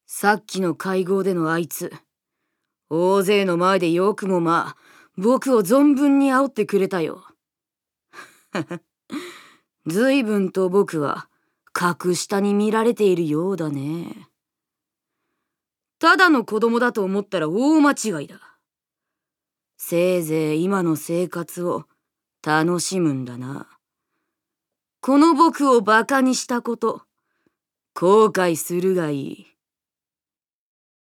さっきの会合でのあいつ、大勢の前でよくも僕を存分に煽ってくれたよ。随分と僕は格下に見られているようだね。ただの子供だと思ったら大間違いだ。せいぜい今の生活を楽しむんだな。この僕をバカにしたこと、後悔するがいい。